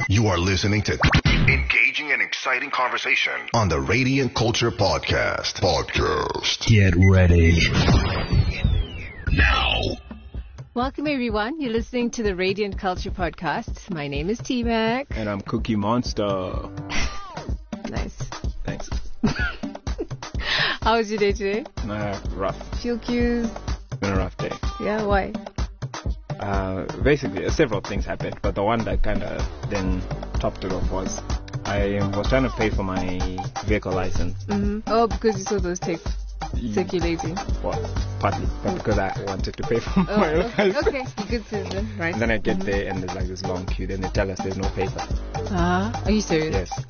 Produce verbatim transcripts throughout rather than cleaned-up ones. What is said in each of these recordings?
You are listening to engaging and exciting conversation on the Radiant Culture Podcast. Podcast. Get ready. Now. Welcome, everyone. You're listening to the Radiant Culture Podcast. My name is T-Mac. And I'm Cookie Monster. Nice. Thanks. How was your day today? Uh, rough. Fuel queues? It's been a rough day. Yeah, why? Uh, basically, uh, several things happened, but the one that kind of then topped it off was I was trying to pay for my vehicle license. Mm-hmm. Oh, because you saw those tapes circulating. Well, partly, but because I wanted to pay for Oh, my okay. license. Okay, you good citizen, right? And then I get Mhm. there and there's like this long queue. Then they tell us there's no paper. Ah, are you serious? Yes.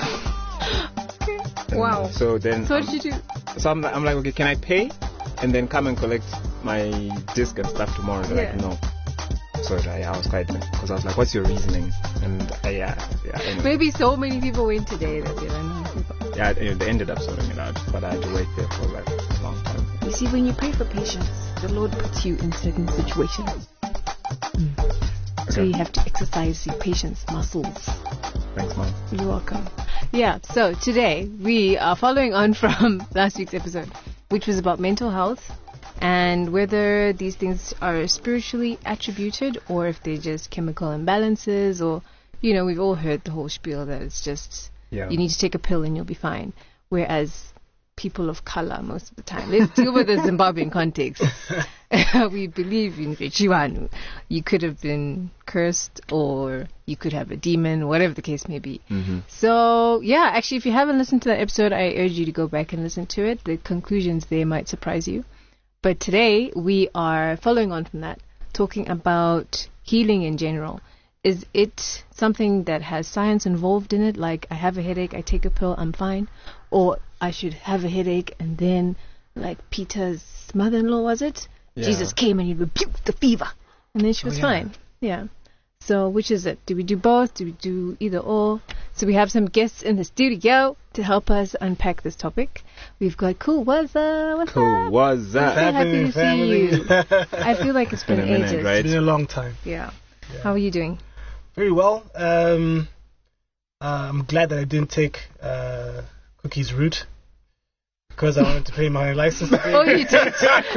Okay. And Wow. So then. So what um, did you do? So I'm, I'm like, okay, can I pay and then come and collect my disc and stuff tomorrow? They're Yeah. like, no. So I, I was quite, because I was like, what's your reasoning? And uh, yeah, yeah. Anyway. Maybe so many people went today that they don't know people. Yeah, they they ended up sorting it out, but I had to wait there for like a long time. You see, when you pray for patience, the Lord puts you in certain situations. Mm. So Okay. you have to exercise your patience muscles. Thanks, Mom. You're welcome. Yeah, so today we are following on from last week's episode, which was about mental health and whether these things are spiritually attributed or if they're just chemical imbalances, or, you know, we've all heard the whole spiel that it's just, Yeah. you need to take a pill and you'll be fine. Whereas people of color, most of the time, let's deal with the Zimbabwean context. We believe in Rechiwanu. You could have been cursed or you could have a demon, whatever the case may be. Mm-hmm. So, yeah, actually, if you haven't listened to that episode, I urge you to go back and listen to it. The conclusions there might surprise you. But today, we are following on from that, talking about healing in general. Is it something that has science involved in it? Like, I have a headache, I take a pill, I'm fine. Or I should have a headache and then, like Peter's mother-in-law, was it? Yeah. Jesus came and he rebuked the fever. And then she was Oh, yeah. fine. Yeah. So, which is it? Do we do both? Do we do either or? So we have some guests in the studio to help us unpack this topic. We've got Cool Wazza. What's Cool, up? what's I'm so that? happy to family. see you. I feel like it's been, Been a minute, ages. right? It's been a long time. Yeah. Yeah. How are you doing? Very well. Um, uh, I'm glad that I didn't take uh, Cookie's route because I wanted to pay my license. Oh, you did.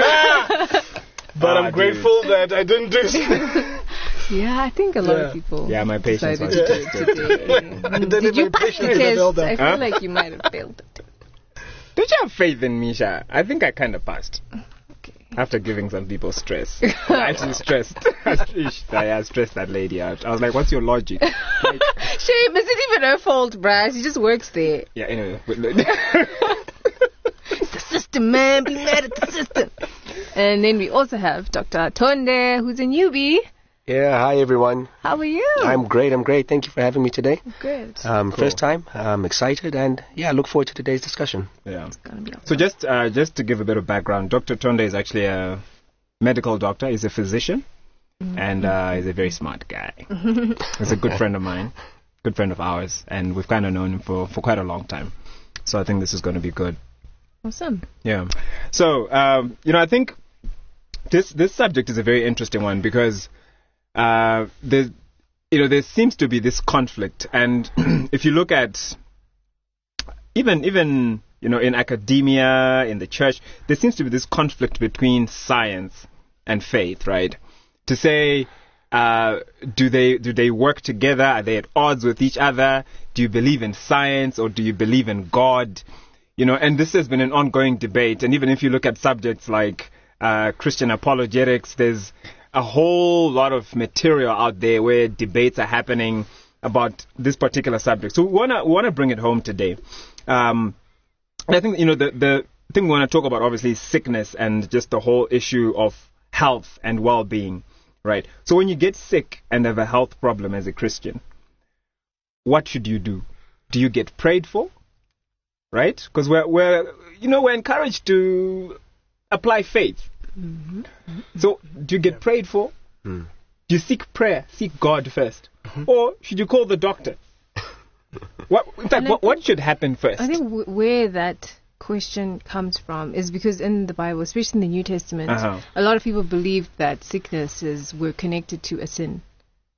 But Ah, I'm grateful that I didn't do so. Yeah, I think a lot Yeah. of people. Yeah, my patience decided was to do it tested today. today. I Mm, did Did you my pass the patience is test? well done. I feel Huh? like you might have failed it. Did you have faith in Misha? I think I kind of passed. Okay. After giving some people stress. I actually stressed. I I stressed that lady out. I was like, what's your logic? Like, Shame, is it even her fault, bruh? She just works there. yeah, anyway. It's the system, man. Be mad at the system. And then we also have Doctor Tonde, who's a newbie. Yeah, hi everyone. How are you? I'm great, I'm great. Thank you for having me today. good. Um, Cool. First time, I'm excited, and yeah, I look forward to today's discussion. yeah. It's gonna be So just uh, just to give a bit of background, Doctor Tonde is actually a medical doctor. He's a physician, and uh, he's a very smart guy. He's a good friend of mine, good friend of ours, and we've kind of known him for, for quite a long time. So I think this is going to be good. awesome. Yeah. So um, you know, I think this this subject is a very interesting one because uh, there's you know there seems to be this conflict, and if you look at even even you know in academia, in the church, there seems to be this conflict between science and faith, right? To say, uh, do they do they work together? Are they at odds with each other? Do you believe in science or do you believe in God? You know, and this has been an ongoing debate. And even if you look at subjects like uh, Christian apologetics, there's a whole lot of material out there where debates are happening about this particular subject. So we wanna we wanna bring it home today. Um, and I think you know the the thing we want to talk about obviously is sickness and just the whole issue of health and well-being, right? So when you get sick and have a health problem as a Christian, what should you do? Do you get prayed for? Right? Because we're, we're, you know, we're encouraged to apply faith. Mm-hmm. So, do you get prayed for? Mm. Do you seek prayer? Seek God first? Mm-hmm. Or should you call the doctor? What, in fact, what, what should happen first? I think w- where that question comes from is because in the Bible, especially in the New Testament, Uh-huh. a lot of people believed that sicknesses were connected to a sin.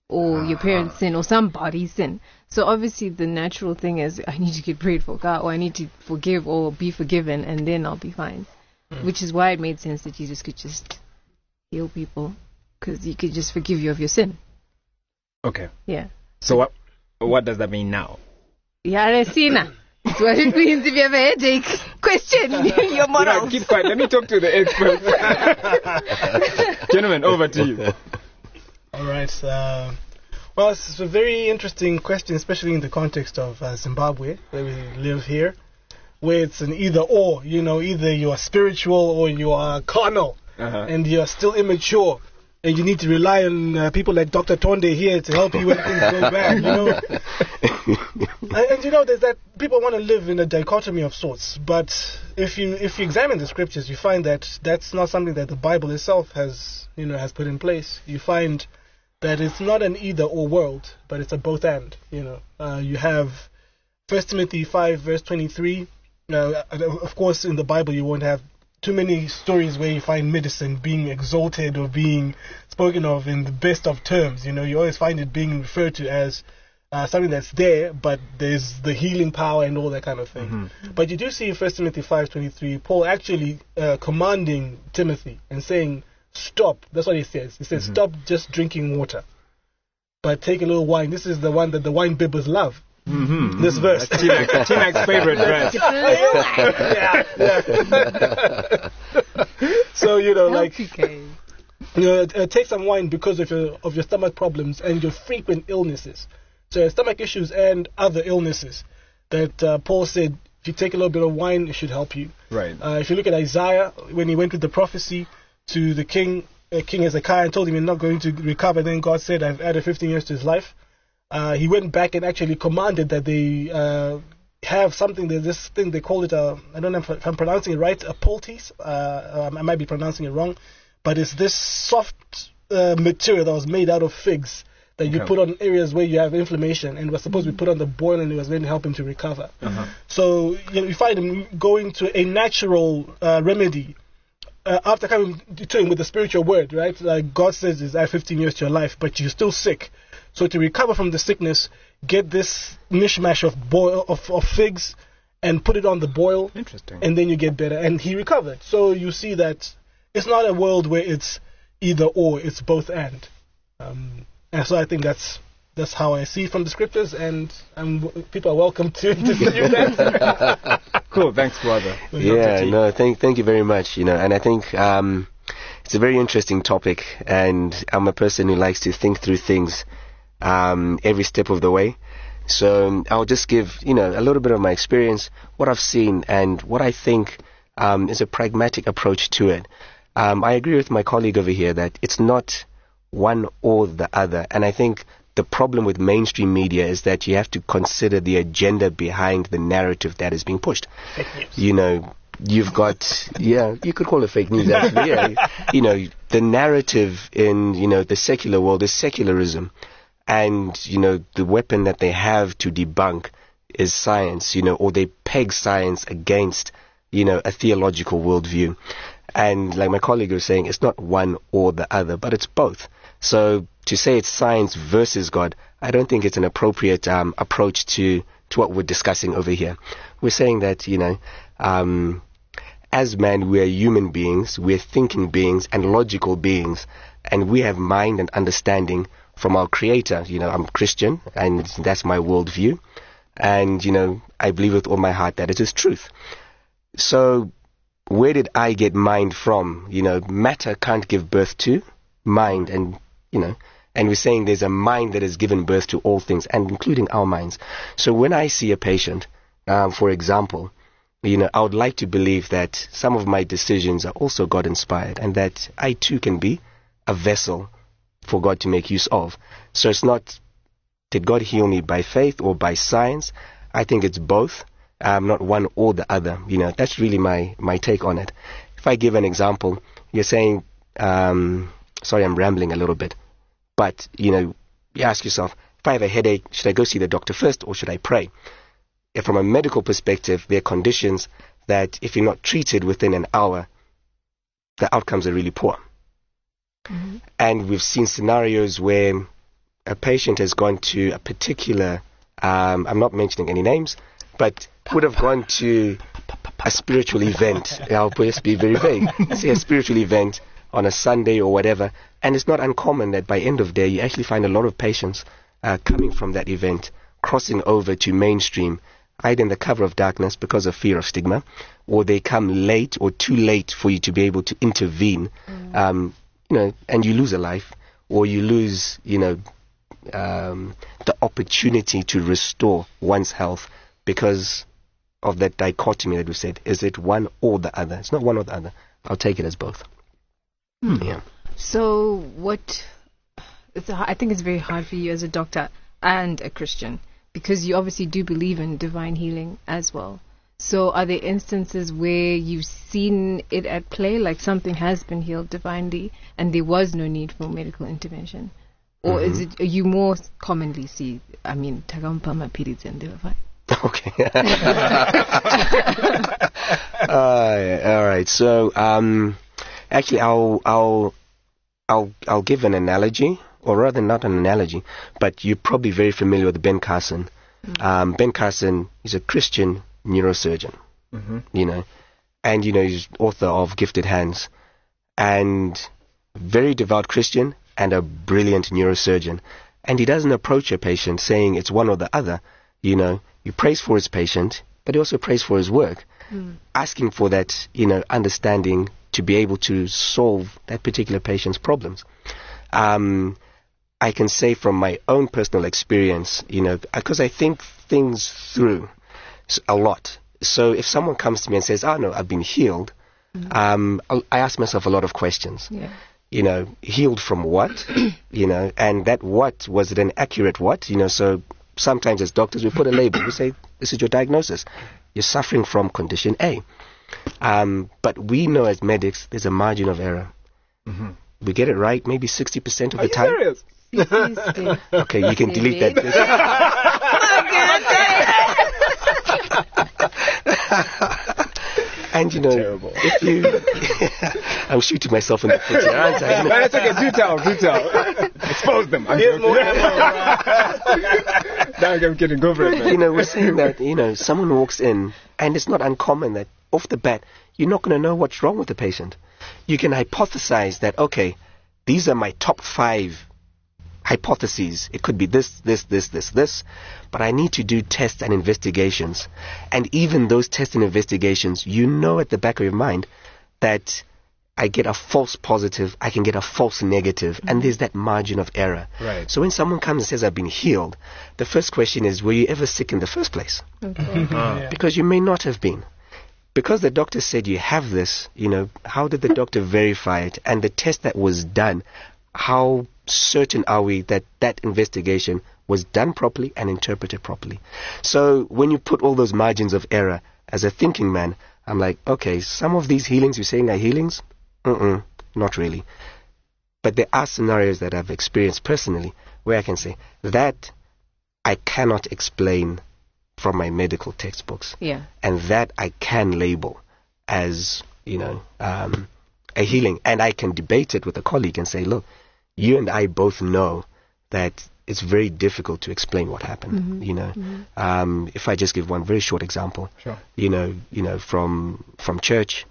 or your parents sin, or somebody sin. So obviously the natural thing is, I need to get prayed for God, or I need to forgive or be forgiven, and then I'll be fine. Mm. Which is why it made sense that Jesus could just heal people, because he could just forgive you of your sin. Okay. Yeah. So what what does that mean now? Yeah, Sina. It's what it means if you have a headache. Question your morals. You know, keep quiet. Let me talk to the experts. Gentlemen, over to you. All right. Uh, well, it's a very interesting question, especially in the context of uh, Zimbabwe, where we live here, where it's an either or. You know, either you are spiritual or you are carnal, uh-huh. and you are still immature. And you need to rely on uh, people like Doctor Tonde here to help you when things go bad, you know. and, and you know, there's that people want to live in a dichotomy of sorts. But if you if you examine the scriptures, you find that that's not something that the Bible itself has, you know, has put in place. You find that it's not an either or world, but it's a both and. You know, uh, you have First Timothy five verse twenty-three. Uh, of course, in the Bible, you won't have too many stories where you find medicine being exalted or being spoken of in the best of terms. You know, you always find it being referred to as uh, something that's there, but there's the healing power and all that kind of thing. Mm-hmm. But you do see in First Timothy five twenty-three, Paul actually uh, commanding Timothy and saying, stop. That's what he says. He says, mm-hmm. stop just drinking water, but take a little wine. This is the one that the wine bibbers love. Mm-hmm. This verse. T-Mac's, T-Mac's favorite verse. yeah, yeah. So, you know, like, you know, uh, take some wine because of your, of your stomach problems and your frequent illnesses. So, stomach issues and other illnesses that uh, Paul said, if you take a little bit of wine, it should help you. Right. Uh, if you look at Isaiah, when he went with the prophecy to the king, uh, King Hezekiah, and told him you're not going to recover, then God said, I've added fifteen years to his life. Uh, he went back and actually commanded that they uh, have something, that this thing, they call it, a, I don't know if I'm pronouncing it right, a poultice. Uh, um, I might be pronouncing it wrong. But it's this soft uh, material that was made out of figs that you okay. put on areas where you have inflammation, and was supposed to be put on the boil, and it was going to help him to recover. Uh-huh. So you know, you find him going to a natural uh, remedy. Uh, after coming to him with the spiritual word, right? Like God says, is add fifteen years to your life, but you're still sick. So to recover from the sickness, get this mishmash of boil of, of figs and put it on the boil. Interesting. And then you get better. And he recovered. So you see that it's not a world where it's either or, it's both and. Um, and so I think that's that's how I see it from the scriptures, and um, people are welcome to distribute that. Cool, thanks, brother. Yeah, no, thank thank you very much. You know, and I think um, it's a very interesting topic, and I'm a person who likes to think through things um, every step of the way. So um, I'll just give, you know, a little bit of my experience, what I've seen, and what I think um, is a pragmatic approach to it. Um, I agree with my colleague over here that it's not one or the other, and I think the problem with mainstream media is that you have to consider the agenda behind the narrative that is being pushed. You know, you've got, yeah, you could call it fake news actually, yeah. You know, the narrative in, you know, the secular world is secularism. And, you know, the weapon that they have to debunk is science, you know, or they peg science against, you know, a theological worldview. And like my colleague was saying, it's not one or the other, but it's both. So to say it's science versus God, I don't think it's an appropriate um, approach to, to what we're discussing over here. We're saying that, you know, um, as man, we're human beings, we're thinking beings and logical beings, and we have mind and understanding from our Creator. You know, I'm Christian, and that's my worldview. And, you know, I believe with all my heart that it is truth. So where did I get mind from? You know, matter can't give birth to mind, and, you know, and we're saying there's a mind that has given birth to all things, and including our minds. So when I see a patient, um, for example, you know, I would like to believe that some of my decisions are also God-inspired, and that I too can be a vessel for God to make use of. So it's not, did God heal me by faith or by science? I think it's both, um, not one or the other. You know, that's really my, my take on it. If I give an example, you're saying, um, sorry, I'm rambling a little bit, but, you know, you ask yourself, if I have a headache, should I go see the doctor first or should I pray? If from a medical perspective, there are conditions that if you're not treated within an hour, the outcomes are really poor. Mm-hmm. And we've seen scenarios where a patient has gone to a particular, um, I'm not mentioning any names, but would have gone to a spiritual event. I'll just be very vague. Say a spiritual event on a Sunday or whatever, and it's not uncommon that by end of day you actually find a lot of patients uh, coming from that event, crossing over to mainstream, either in the cover of darkness because of fear of stigma, or they come late or too late for you to be able to intervene, mm. um, you know, and you lose a life, or you lose, you know, um, the opportunity to restore one's health because of that dichotomy that we said. Is it one or the other? It's not one or the other. I'll take it as both. Hmm. Yeah. So what, it's a, I think it's very hard for you as a doctor and a Christian, because you obviously do believe in divine healing as well. So are there instances where you've seen it at play, like something has been healed divinely and there was no need for medical intervention? Or mm-hmm. is it, you more commonly see, I mean, tagampama periods and they were fine? Okay. uh, all right. So, um, actually, I'll, I'll, I'll, I'll give an analogy, or rather not an analogy, but you're probably very familiar with Ben Carson. Mm-hmm. Um, Ben Carson is a Christian neurosurgeon, mm-hmm. you know, and, you know, he's author of Gifted Hands, and very devout Christian and a brilliant neurosurgeon. And he doesn't approach a patient saying it's one or the other, you know. He prays for his patient, but he also prays for his work, mm. asking for that, you know, understanding to be able to solve that particular patient's problems. Um, I can say from my own personal experience, you know, because I think things through a lot. So if someone comes to me and says, oh, no, I've been healed, mm. um, I ask myself a lot of questions. Yeah. You know, healed from what? You know, and that what, was it an accurate what? You know, so sometimes as doctors we put a label. We say, this is your diagnosis. You're suffering from condition A. Um, but we know as medics there's a margin of error. Mm-hmm. We get it right maybe sixty percent of Are the time. You serious? Okay, you can delete that. And you know, Terrible. if you, I'm shooting myself in the foot here, aren't I? You know? That's okay. Do tell. Do tell. Expose them. I'm Here's more ammo, Now I'm kidding. Go for it, man. You know, we're saying that, you know, someone walks in, and it's not uncommon that off the bat you're not going to know what's wrong with the patient. You can hypothesize that, okay, these are my top five hypotheses. It could be this, this, this, this, this, but I need to do tests and investigations. And even those tests and investigations, you know at the back of your mind that I get a false positive, I can get a false negative, mm-hmm. and there's that margin of error. Right. So when someone comes and says, I've been healed, the first question is, were you ever sick in the first place? Okay. Uh-huh. Because you may not have been. Because the doctor said you have this, you know, how did the doctor verify it? And the test that was done, how certain are we that that investigation was done properly and interpreted properly? So when you put all those margins of error, as a thinking man, I'm like, okay, some of these healings you're saying are healings? Mm-mm, not really. But there are scenarios that I've experienced personally where I can say that I cannot explain from my medical textbooks. Yeah. And that I can label as, you know, um, a healing. And I can debate it with a colleague and say, look, you and I both know that it's very difficult to explain what happened. Mm-hmm. You know, mm-hmm. um, if I just give one very short example, sure. you know, you know, from from church,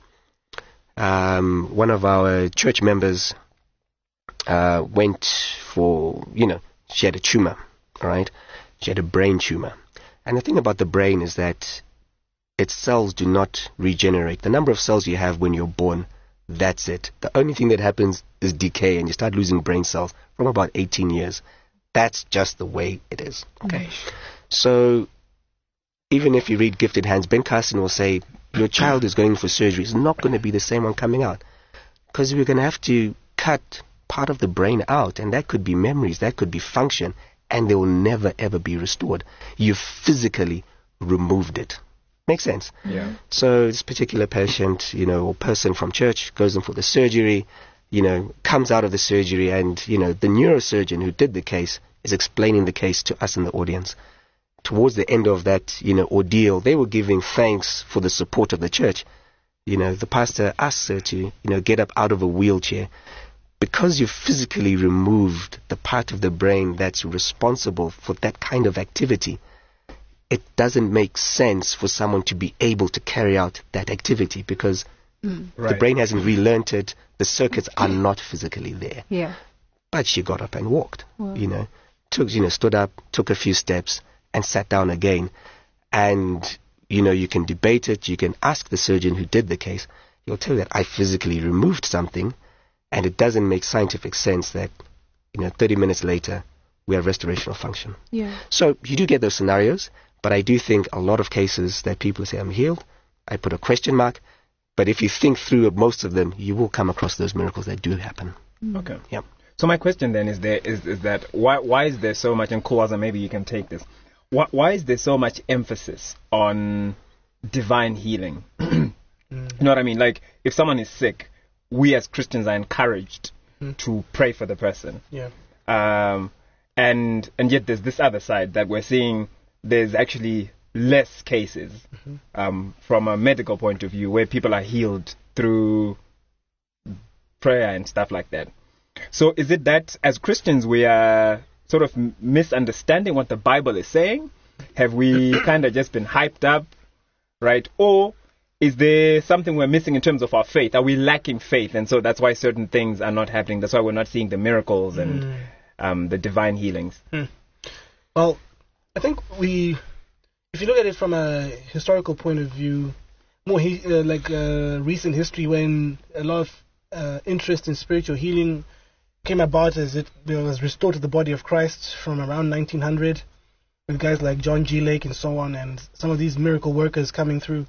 um, one of our church members uh, went for, you know, she had a tumor, all right? She had a brain tumor. And the thing about the brain is that its cells do not regenerate. The number of cells you have when you're born, that's it. The only thing that happens is decay, and you start losing brain cells from about eighteen years. That's just the way it is. Okay. Mm-hmm. So even if you read Gifted Hands, Ben Carson will say, your child is going for surgery. It's not going to be the same one coming out, because we're going to have to cut part of the brain out, and that could be memories, that could be function, and they will never ever be restored. You physically removed it. Makes sense? Yeah. So this particular patient, you know, or person from church goes in for the surgery, you know, comes out of the surgery, and, you know, the neurosurgeon who did the case is explaining the case to us in the audience. Towards the end of that, you know, ordeal, they were giving thanks for the support of the church. You know, the pastor asked her to, you know, get up out of a wheelchair. because you physically removed the part of the brain that's responsible for that kind of activity, it doesn't make sense for someone to be able to carry out that activity because Mm. the Right. brain hasn't relearned it, the circuits are not physically there. Yeah. But she got up and walked, Wow. you know, took, you know, stood up, took a few steps and sat down again. And, you know, you can debate it, you can ask the surgeon who did the case, he'll tell you that I physically removed something and it doesn't make scientific sense that, you know, thirty minutes later we have restoration of function. Yeah. So you do get those scenarios, but I do think a lot of cases that people say, I'm healed, I put a question mark, but if you think through most of them, you will come across those miracles that do happen. Okay. Yep. So my question then is there is, is that why why is there so much, and Kuwaza, maybe you can take this. Why, why is there so much emphasis on divine healing? You know what I mean? Like if someone is sick, we as Christians are encouraged Mm. to pray for the person. Yeah. Um, and and yet there's this other side that we're seeing there's actually less cases um, from a medical point of view where people are healed through prayer and stuff like that. So is it that as Christians we are sort of m- misunderstanding what the Bible is saying? Have we kind of just been hyped up, right? Or is there something we're missing in terms of our faith? Are we lacking faith and so that's why certain things are not happening? That's why we're not seeing the miracles and Mm. um, the divine healings. Well, I think we, if you look at it from a historical point of view, more he, uh, like uh, recent history, when a lot of uh, interest in spiritual healing came about as it was restored to the body of Christ from around nineteen hundred, with guys like John G. Lake and so on, and some of these miracle workers coming through,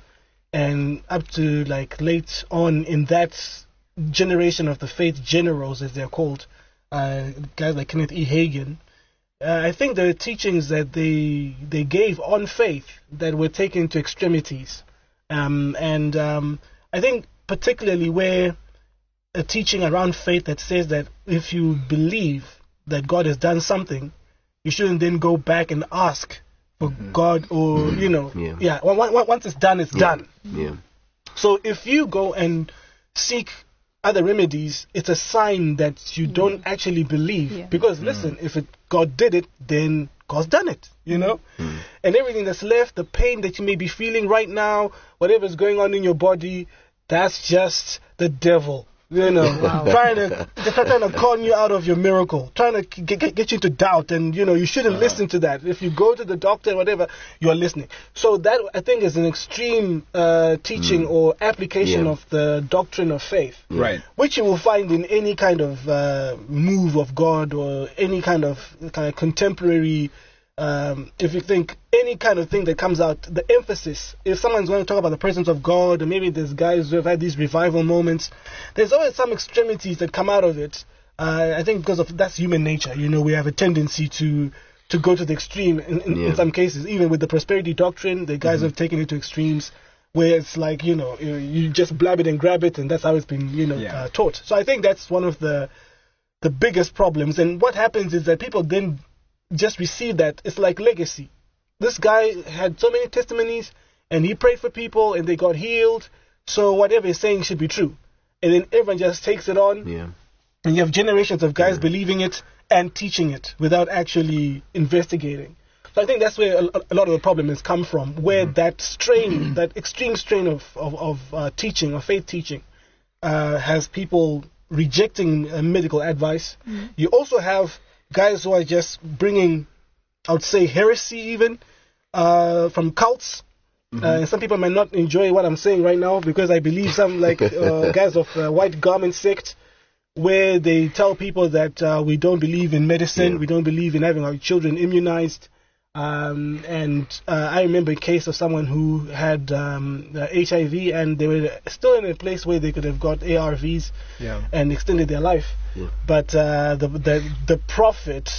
and up to like late on in that generation of the faith generals, as they're called, uh, guys like Kenneth E. Hagin. Uh, I think there are teachings that they they gave on faith that were taken to extremities, um, and um, I think particularly where a teaching around faith that says that if you believe that God has done something, you shouldn't then go back and ask for God or you know Yeah. yeah on- on- once it's done it's done. Yeah. So if you go and seek other remedies, it's a sign that you don't actually believe. Yeah. Because listen, if it, God did it, then God's done it, you know? And everything that's left, the pain that you may be feeling right now, whatever's going on in your body, that's just the devil. You know, trying to trying to con you out of your miracle, trying to get, get, get you to doubt, and you know you shouldn't listen to that. If you go to the doctor, whatever, you're listening. So that I think is an extreme uh, teaching or application Yeah. of the doctrine of faith, Right. which you will find in any kind of uh, move of God or any kind of kind of contemporary. Um, if you think any kind of thing that comes out, the emphasis, if someone's going to talk about the presence of God, or maybe there's guys who have had these revival moments, there's always some extremities that come out of it. Uh, I think because of that's human nature. You know, we have a tendency to to go to the extreme in, in, Yeah. in some cases. Even with the prosperity doctrine, the guys have taken it to extremes where it's like, you know, you, you just blab it and grab it, and that's how it's been, you know, Yeah. uh, taught. So I think that's one of the the biggest problems. And what happens is that people then just receive that. It's like legacy. This guy had so many testimonies, and he prayed for people, and they got healed. So whatever he's saying should be true. And then everyone just takes it on, Yeah. and you have generations of guys believing it and teaching it without actually investigating. So I think that's where a, a lot of the problem has come from, where that strain, that extreme strain of of, of uh, teaching, of faith teaching, uh, has people rejecting uh, medical advice. You also have guys who are just bringing, I would say, heresy even uh, from cults. Uh, and some people might not enjoy what I'm saying right now because I believe some like uh, guys of uh, White Garment sect, where they tell people that uh, we don't believe in medicine, Yeah. we don't believe in having our children immunized. Um, and uh, I remember a case of someone who had um, uh, H I V, and they were still in a place where they could have got A R Vs Yeah. and extended their life. Yeah. But uh, the, the the prophet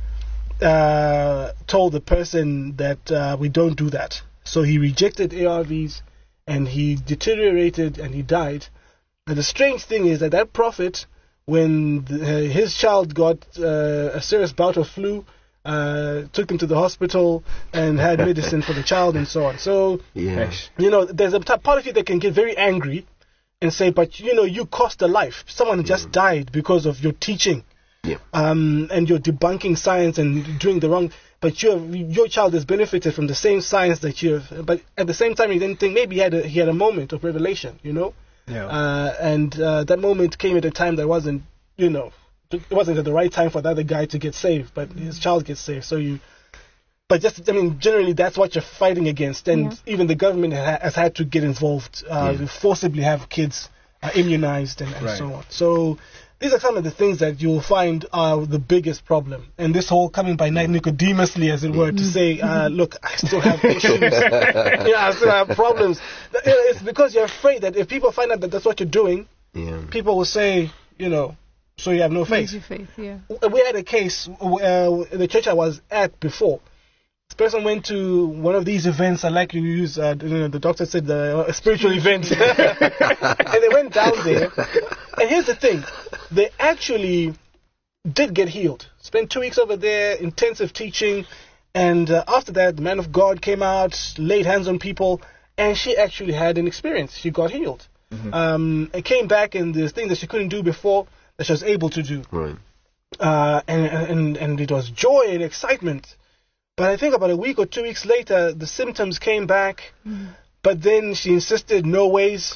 uh, told the person that uh, we don't do that. So he rejected A R Vs, and he deteriorated and he died. And the strange thing is that that prophet, when the, uh, his child got uh, a serious bout of flu, uh, took him to the hospital and had medicine for the child and so on. So, Yeah. Esh. you know, there's a t- part of you that can get very angry and say, but you know, you cost a life. Someone just died because of your teaching. Yeah. Um, and you're debunking science and doing the wrong, but your your child has benefited from the same science that you have. But at the same time, you didn't think maybe he had a, he had a moment of revelation, you know. Yeah. Uh, and uh, that moment came at a time that wasn't, you know, it wasn't at the right time for the other guy to get saved, but his child gets saved. So you, but just, I mean, generally that's what you're fighting against, and Yeah. even the government ha- has had to get involved, uh, Yeah. to forcibly have kids uh, immunized and, and Right. so on. So these are some of the things that you'll find are the biggest problem. And this whole coming by night Nicodemously, as it were, to say, uh, look, I still have issues. yeah, I still have problems. You know, it's because you're afraid that if people find out that that's what you're doing, Yeah. people will say, you know, so you have no faith. Lose your faith, yeah. We had a case uh, in the church I was at before. This person went to one of these events. I like you use, uh, you know, the doctor said the uh, spiritual event, and they went down there. And here's the thing: they actually did get healed. Spent two weeks over there, intensive teaching, and uh, after that, the man of God came out, laid hands on people, and she actually had an experience. She got healed. Mm-hmm. Um, and came back, and there's things that she couldn't do before that she was able to do. Right. Uh, and, and and it was joy and excitement. But I think about a week or two weeks later, the symptoms came back. Mm. But then she insisted, no ways,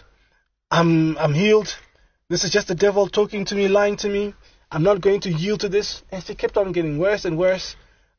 I'm I'm healed. This is just the devil talking to me, lying to me. I'm not going to yield to this. And she kept on getting worse and worse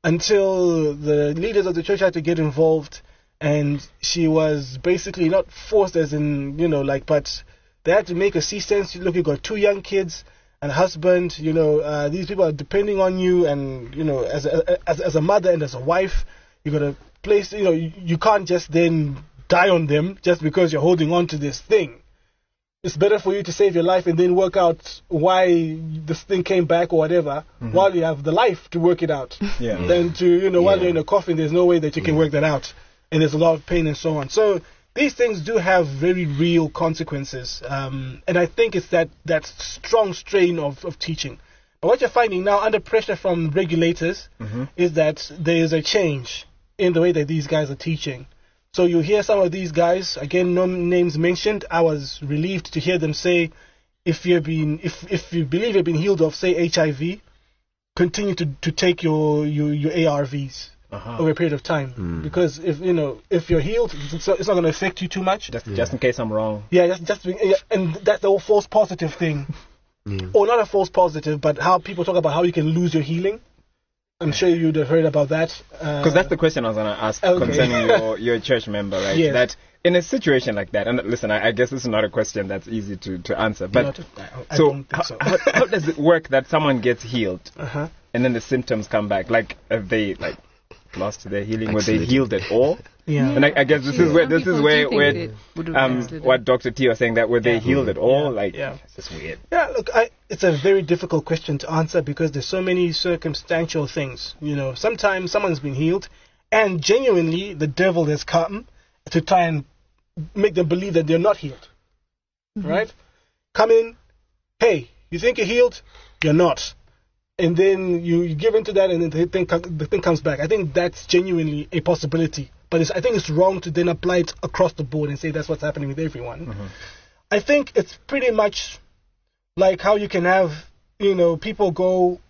until the leaders of the church had to get involved. And she was basically not forced as in, you know, like, but they had to make a C-sense. Look, you've got two young kids and a husband, you know, uh, these people are depending on you, and, you know, as a, as, as a mother and as a wife, you got to place, you know, you, you can't just then die on them just because you're holding on to this thing. It's better for you to save your life and then work out why this thing came back or whatever, mm-hmm. while you have the life to work it out. Yeah. Than to, you know, Yeah. while you're in a coffin, there's no way that you can Yeah. work that out. And there's a lot of pain and so on. So these things do have very real consequences. Um, and I think it's that, that strong strain of, of teaching. But what you're finding now under pressure from regulators Mm-hmm. is that there is a change in the way that these guys are teaching. So you hear some of these guys, again, no names mentioned. I was relieved to hear them say, if you've been, if, if you believe you've been healed of, say, H I V, continue to, to take your, your, your A R Vs. Uh-huh. Over a period of time, Mm. because if you know if you're healed, it's not, it's not going to affect you too much. Just, just in case I'm wrong. Yeah, just just yeah, and that's the whole false positive thing, Yeah. or not a false positive, but how people talk about how you can lose your healing. I'm sure you'd have heard about that. Because Uh, that's the question I was going to ask Okay. concerning your, your church member, right? Yes. That in a situation like that, and listen, I, I guess this is not a question that's easy to, to answer, but not- I, I so, don't think so. how, how, how does it work that someone gets healed uh-huh. and then the symptoms come back? Like, have they like lost their healing? Were they Backslid. healed at all? Yeah. And I, I guess this Actually, is where some this is people where do think where they would have um backslidden. what Doctor T was saying, that were they Yeah. healed at all? Yeah. Like, Yeah. it's just weird. Yeah, look, I, it's a very difficult question to answer because there's so many circumstantial things. You know, sometimes someone's been healed, and genuinely the devil has come to try and make them believe that they're not healed. Mm-hmm. Right? Come in, hey, you think you're healed? You're not. And then you, you give into that, and then the thing, co- the thing comes back. I think that's genuinely a possibility. But it's, I think it's wrong to then apply it across the board and say that's what's happening with everyone. Mm-hmm. I think it's pretty much like how you can have, you know, people go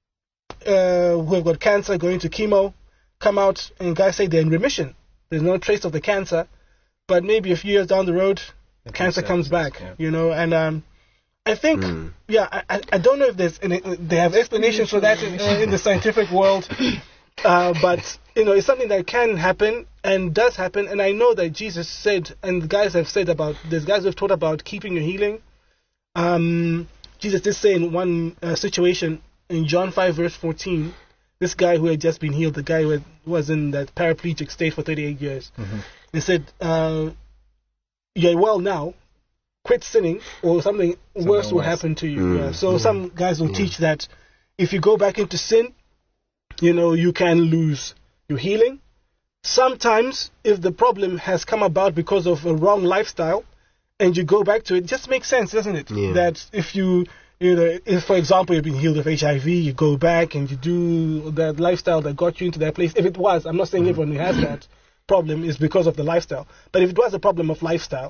uh, who have got cancer going to chemo, come out and guys say they're in remission. There's no trace of the cancer, but maybe a few years down the road, It cancer comes comes back, back. yeah. You know, and um, I think, Mm. yeah, I, I- I don't know if there's any, they have explanations for that in, uh, in the scientific world, uh, but you know, it's something that can happen and does happen. And I know that Jesus said, and the guys have said about, there's guys who've taught about keeping your healing. Um, Jesus did say in one uh, situation in John five verse fourteen, this guy who had just been healed, the guy who had, was in that paraplegic state for thirty-eight years, Mm-hmm. he said, uh, "You're well now. Quit sinning, or something, Something worse will worse. happen to you." Mm. Yeah. So Mm. some guys will Mm. teach that if you go back into sin, you know, you can lose your healing. Sometimes, if the problem has come about because of a wrong lifestyle, and you go back to it, it just makes sense, doesn't it? Yeah. That if you, you know, if for example you've been healed of H I V, you go back and you do that lifestyle that got you into that place. If it was, I'm not saying everyone who has that problem is because of the lifestyle, but if it was a problem of lifestyle,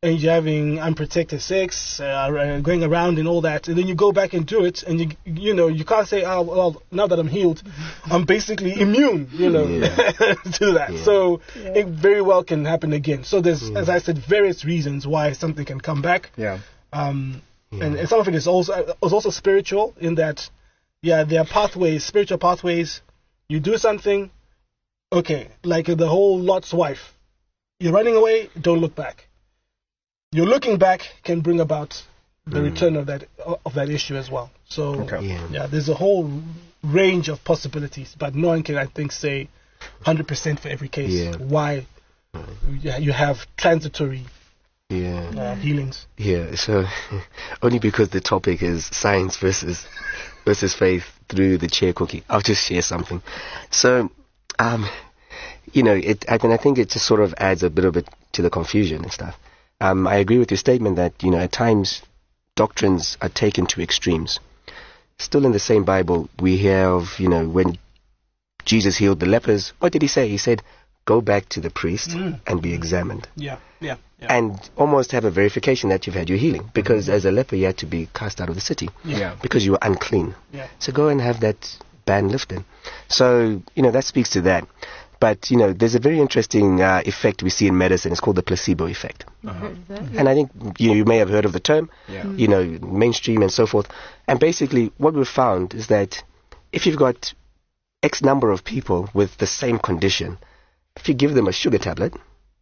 and you're having unprotected sex, uh, going around and all that, and then you go back and do it, and you you know you can't say, oh well, now that I'm healed, I'm basically immune, you know, Yeah. to that. Yeah. So Yeah. it very well can happen again. So there's, Yeah. as I said, various reasons why something can come back. Yeah. Um, Yeah. and, and some of it is also is also spiritual in that, yeah, there are pathways, spiritual pathways. You do something, okay, like the whole Lot's wife. You're running away, don't look back. You're looking back can bring about the Mm. return of that of that issue as well. So Okay. Yeah. yeah, there's a whole range of possibilities, but no one can, I think, say one hundred percent for every case Yeah. why yeah, you have transitory Yeah. uh, healings. Yeah, so only because the topic is science versus versus faith through the chair cookie, I'll just share something. So, um, you know, it. I mean, I think it just sort of adds a bit of it to the confusion and stuff. Um, I agree with your statement that, you know, at times doctrines are taken to extremes. Still in the same Bible, we hear of, you know, when Jesus healed the lepers, what did he say? He said, go back to the priest Mm. and be examined. Yeah, yeah, yeah. And almost have a verification that you've had your healing. Because as a leper, you had to be cast out of the city Yeah. because you were unclean. Yeah. So go and have that ban lifted. So, you know, that speaks to that. But, you know, there's a very interesting uh, effect we see in medicine. It's called the placebo effect. Uh-huh. And I think you, you may have heard of the term, Yeah. you know, mainstream and so forth. And basically what we've found is that if you've got X number of people with the same condition, if you give them a sugar tablet,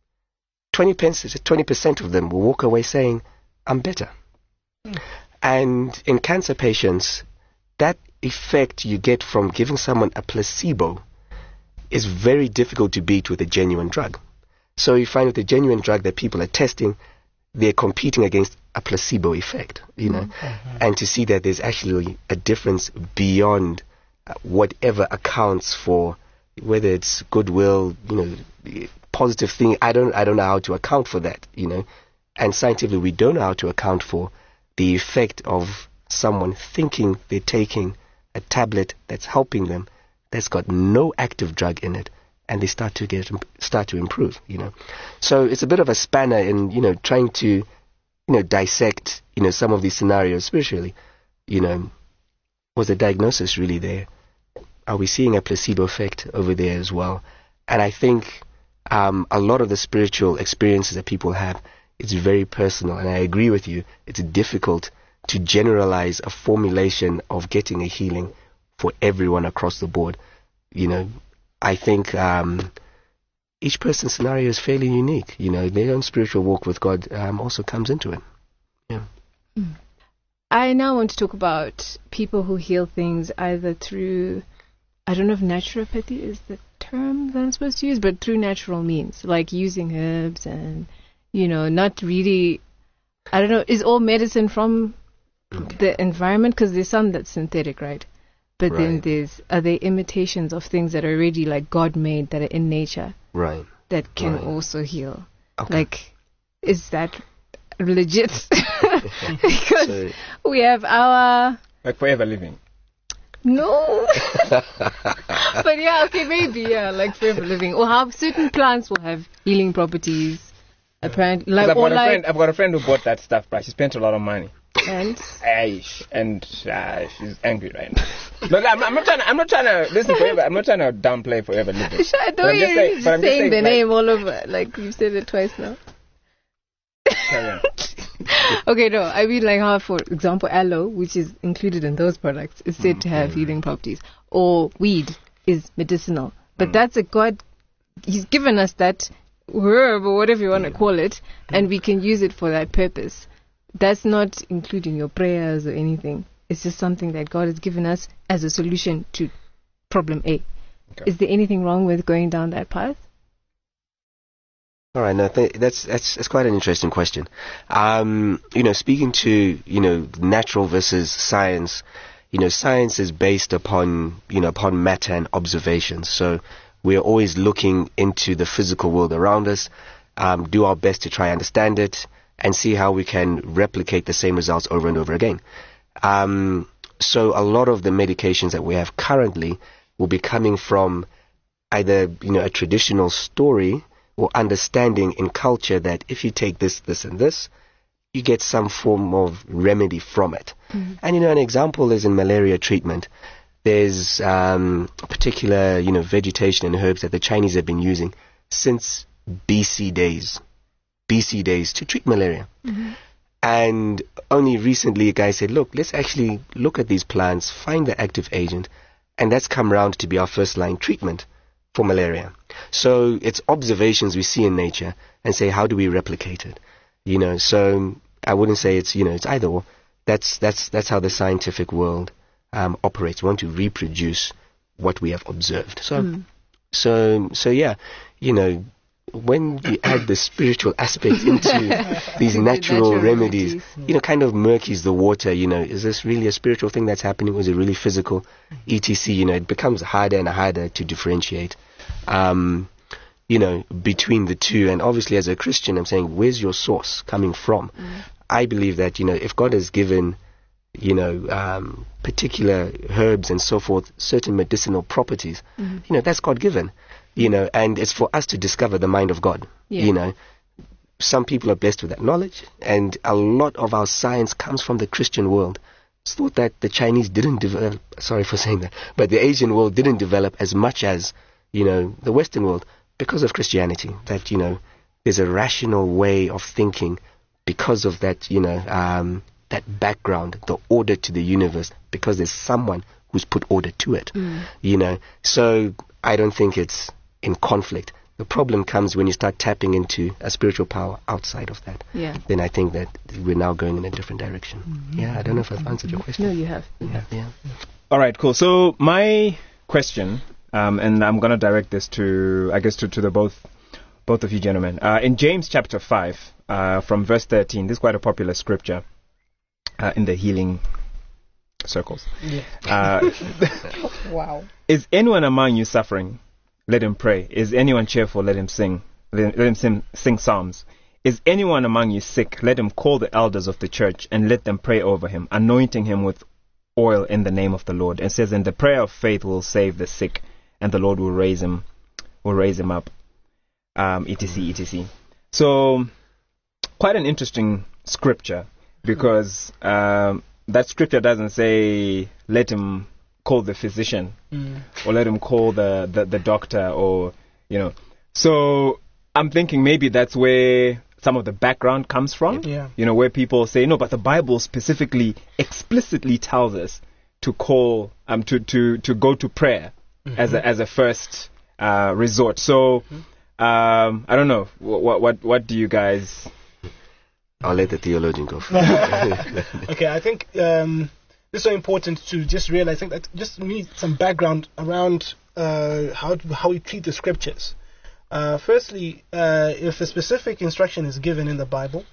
twenty percent of them will walk away saying, I'm better. Mm. And in cancer patients, that effect you get from giving someone a placebo is very difficult to beat with a genuine drug. So you find with a genuine drug that people are testing, they're competing against a placebo effect, you know, Mm-hmm. and to see that there's actually a difference beyond uh, whatever accounts for whether it's goodwill, you know, positive thing. I don't, I don't know how to account for that, you know, and scientifically we don't know how to account for the effect of someone thinking they're taking a tablet that's helping them, that's got no active drug in it, and they start to get start to improve, you know. So it's a bit of a spanner in, you know, trying to, you know, dissect, you know, some of these scenarios spiritually. You know, was the diagnosis really there? Are we seeing a placebo effect over there as well? And I think um, a lot of the spiritual experiences that people have, it's very personal, and I agree with you. It's difficult to generalize a formulation of getting a healing for everyone across the board. You know, I think um, each person's scenario is fairly unique. You know, their own spiritual walk with God um, also comes into it. Yeah. I now want to talk about people who heal things either through, I don't know if naturopathy is the term that I'm supposed to use, but through natural means, like using herbs and, you know, not really, I don't know, is all medicine from the environment? Because there's some that's synthetic, right? But then Right. there's, are there imitations of things that are already like God-made, that are in nature, Right. that can Right. also heal? Okay. Like, is that legit? Because So- we have our... Like forever living. No. But yeah, okay, maybe, yeah, like forever living. Or how certain plants will have healing properties. Apparently, 'Cause like, I've or got a like, friend. I've got a friend who bought that stuff, but she spent a lot of money. and Aish, and uh, she's angry right now. Look, I'm, I'm not trying. To, I'm not trying to listen forever. I'm not trying to downplay forever living. I But don't I'm just you're saying- just but I'm just saying the saying, like- name all over. Like you've said it twice now. Carry on. Okay, no, I mean like how, for example, aloe, which is included in those products, is said to have healing properties. Or weed is medicinal, but Mm. that's a God. He's given us that herb or whatever you want to call it, and we can use it for that purpose. That's not including your prayers or anything. It's just something that God has given us as a solution to problem A. Okay. Is there anything wrong with going down that path? All right, no, th- that's that's that's quite an interesting question. Um, you know, speaking to you know natural versus science, you know, science is based upon you know upon matter and observations. So we are always looking into the physical world around us, um, do our best to try and understand it, and see how we can replicate the same results over and over again. Um, so a lot of the medications that we have currently will be coming from either you know a traditional story or understanding in culture that if you take this, this, and this, you get some form of remedy from it. Mm-hmm. And, you know, an example is in malaria treatment. There's um, particular, you know, vegetation and herbs that the Chinese have been using since B C days, B C days to treat malaria. Mm-hmm. And only recently a guy said, look, let's actually look at these plants, find the active agent, and that's come around to be our first line treatment for malaria. So it's observations we see in nature and say, how do we replicate it? You know, so I wouldn't say it's, you know, it's either or. That's, that's, that's how the scientific world um, operates. We want to reproduce what we have observed. So, mm. so, so yeah, you know, when you add the spiritual aspect into these natural, natural remedies, remedies, you know, kind of murkies the water, you know, is this really a spiritual thing that's happening, or is it really physical, et cetera? You know, it becomes harder and harder to differentiate, um, you know, between the two. And obviously as a Christian, I'm saying, where's your source coming from? Mm. I believe that, you know, if God has given, you know, um, particular herbs and so forth, certain medicinal properties, mm-hmm. you know, that's God-given. You know, and it's for us to discover the mind of God. Yeah. You know, some people are blessed with that knowledge, and a lot of our science comes from the Christian world. It's thought that the Chinese didn't develop, sorry for saying that, but the Asian world didn't develop as much as, you know, the Western world because of Christianity. That, you know, there's a rational way of thinking because of that, you know, um, that background, the order to the universe, because there's someone who's put order to it. Mm. You know, so I don't think it's in conflict. The problem comes when you start tapping into a spiritual power outside of that. Yeah. Then I think that we're now going in a different direction. Mm-hmm. Yeah, I don't know if I've answered your question. No, you have. Yeah, yeah. All right, cool. So my question, um, and I'm going to direct this to, I guess, to, to the both both of you gentlemen. Uh, in James chapter five, uh, from verse thirteen, this is quite a popular scripture uh, in the healing circles. Yeah. Uh, wow. Is anyone among you suffering? Let him pray. Is anyone cheerful? Let him sing. Let him sing, sing psalms. Is anyone among you sick? Let him call the elders of the church and let them pray over him, anointing him with oil in the name of the Lord. And says, and the prayer of faith will save the sick, and the Lord will raise him, will raise him up. Um, et cetera, et cetera. So, quite an interesting scripture, because um, that scripture doesn't say let him call the physician mm. or let him call the, the, the doctor, or, you know. So I'm thinking maybe that's where some of the background comes from. Yeah. You know, where people say, no, but the Bible specifically, explicitly tells us to call, um, to, to, to go to prayer mm-hmm. as a, as a first uh, resort. So mm-hmm. um, I don't know. What, what, what do you guys... I'll let the theologian go first. Okay, I think um, it's so important to just realize, I think that just need some background around uh, how how we treat the scriptures. Uh, firstly, uh, if a specific instruction is given in the Bible,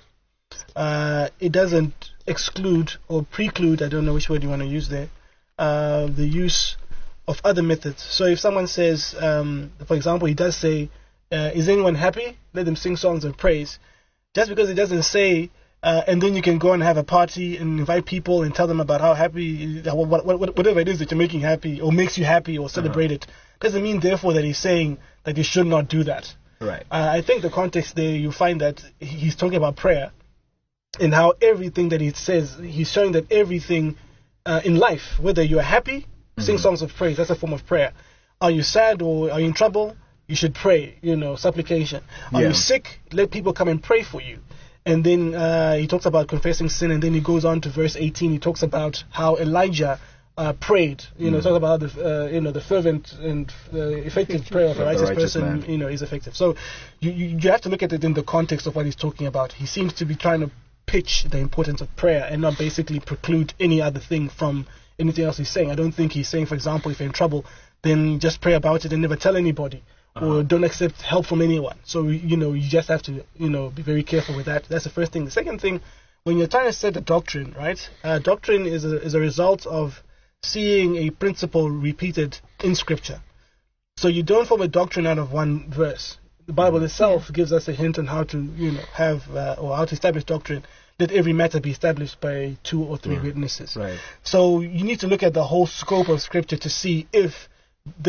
uh, it doesn't exclude or preclude, I don't know which word you want to use there, uh, the use of other methods. So if someone says, um, for example, he does say, uh, is anyone happy? Let them sing songs of praise. Just because it doesn't say, uh, and then you can go and have a party and invite people and tell them about how happy, what, what, whatever it is that you're making happy or makes you happy or celebrate uh-huh. it, doesn't mean therefore that he's saying that you should not do that. Right. Uh, I think the context there, you find that he's talking about prayer and how everything that he says, he's showing that everything uh, in life, whether you're happy, mm-hmm. sing songs of praise, that's a form of prayer. Are you sad or are you in trouble? You should pray, you know, supplication. Are yeah. you sick? Let people come and pray for you. And then uh, he talks about confessing sin, and then he goes on to verse eighteen. He talks about how Elijah uh, prayed. You know, mm. talk about the uh, you know the fervent and uh, effective prayer of a righteous, righteous person. Man. You know, is effective. So you, you you have to look at it in the context of what he's talking about. He seems to be trying to pitch the importance of prayer and not basically preclude any other thing from anything else he's saying. I don't think he's saying, for example, if you're in trouble, then just pray about it and never tell anybody. Or don't accept help from anyone. So, you know, you just have to, you know, be very careful with that. That's the first thing. The second thing, when you're trying to set a doctrine, right, uh, doctrine is a, is a result of seeing a principle repeated in Scripture. So you don't form a doctrine out of one verse. The Bible itself yeah. gives us a hint on how to, you know, have, uh, or how to establish doctrine. Let every matter be established by two or three yeah. witnesses. Right. So you need to look at the whole scope of Scripture to see if there's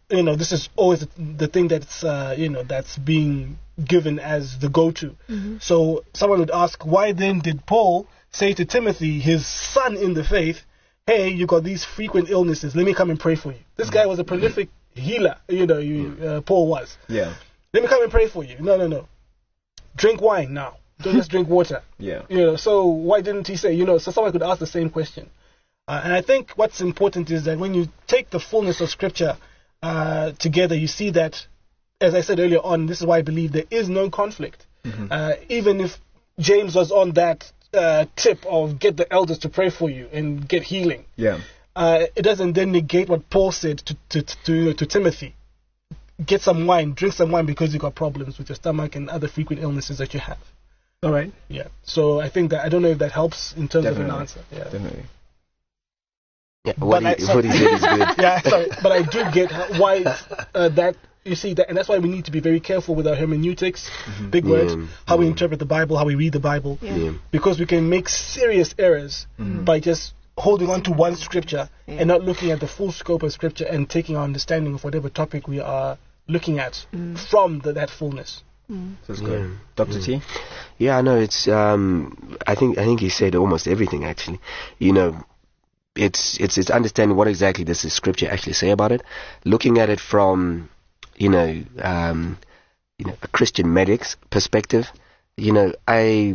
you know, this is always the thing that's, uh, you know, that's being given as the go-to. Mm-hmm. So someone would ask, why then did Paul say to Timothy, his son in the faith, hey, you got these frequent illnesses, let me come and pray for you. This guy was a prolific healer, you know, you, uh, Paul was. Yeah. Let me come and pray for you. No, no, no. Drink wine now. Don't just drink water. Yeah. You know, so why didn't he say, you know, so someone could ask the same question. Uh, and I think what's important is that when you take the fullness of Scripture uh, together, you see that, as I said earlier on, this is why I believe there is no conflict. Mm-hmm. Uh, even if James was on that uh, tip of get the elders to pray for you and get healing, Yeah. uh, it doesn't then negate what Paul said to, to, to, to Timothy. Get some wine, drink some wine because you got problems with your stomach and other frequent illnesses that you have. All right. Yeah. So I think that, I don't know if that helps in terms Definitely. of an answer. Yeah. Definitely. Yeah, what, But he, I- what he said is good. Yeah, sorry, but I do get how- why uh, that, you see, that, and that's why we need to be very careful with our hermeneutics, big words, Yeah, how we yeah. interpret the Bible, how we read the Bible, Yeah. Yeah. because we can make serious errors by just holding on to one scripture Yeah. and not looking at the full scope of scripture and taking our understanding of whatever topic we are looking at from the, that fullness. That's good. Yeah. Doctor T? Yeah, no, it's. Um, I think I think he said almost everything actually. You know, it's it's it's understanding what exactly does the scripture actually say about it. Looking at it from, you know, um, you know, a Christian medic's perspective. You know, I